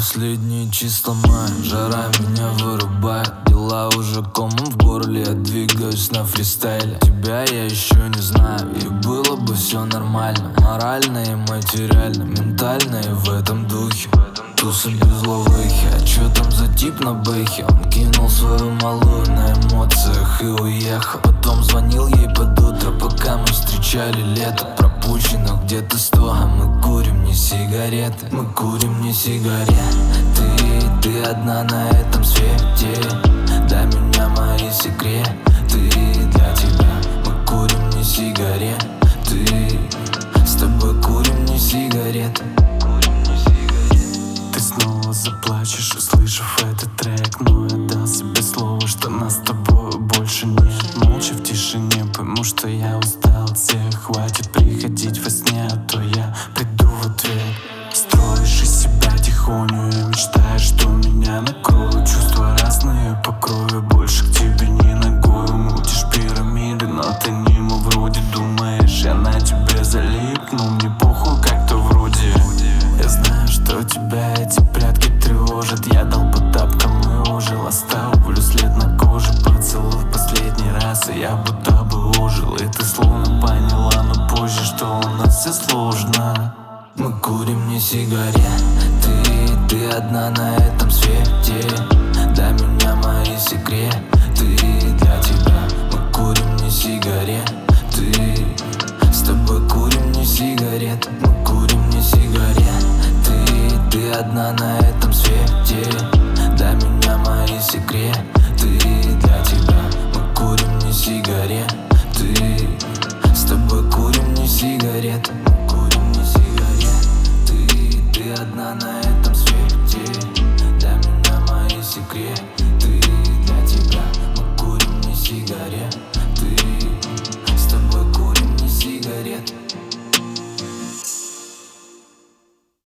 Последние числа мая, жара меня вырубает. Дела уже комом в горле, я двигаюсь на фристайле. Тебя я еще не знаю, и было бы все нормально. Морально и материально, ментально и в этом духе. Тусы без ловыхи, а чё там за тип на бэхе? Он кинул свою малую на эмоциях и уехал. Потом звонил ей под утро, пока мы встречали лето. Пропущено где-то 100, а мы курим не сигареты. Мы курим не сигареты. Ты одна на этом свете. Дай меня мои секреты. Для тебя мы курим не сигареты. С тобой курим не сигареты. Ты снова заплачешь, услышав этот трек. Но я дал себе слово, что нас с тобой больше нет. Молча в тишине пойму, что я устал от всех. Хватит приходить во сне, а то я приду в ответ. Строишь из себя тихоню и мечтаешь, что меня накроют. Чувства разные по крови, больше к тебе не ногой. Мутишь пирамиды, но ты мимо вроде. Думаешь, я на тебе залип, но мне похуй как-то вроде. Я знаю, что тебя эти прятки тревожат. Я дал по тапкам и ожил. Оставлю след на коже, поцелуй в последний раз, и я будто бы ожил. И ты словно поняла, но позже, что у нас все сложно. Мы курим не сигареты. Ты одна на этом свете. Дай меня мои секреты. Для тебя мы курим не сигареты. С тобой курим не сигареты. Мы курим не сигареты. Ты одна на этом свете. Дай меня мои секреты. Для тебя мы курим не сигареты. С тобой курим не сигареты.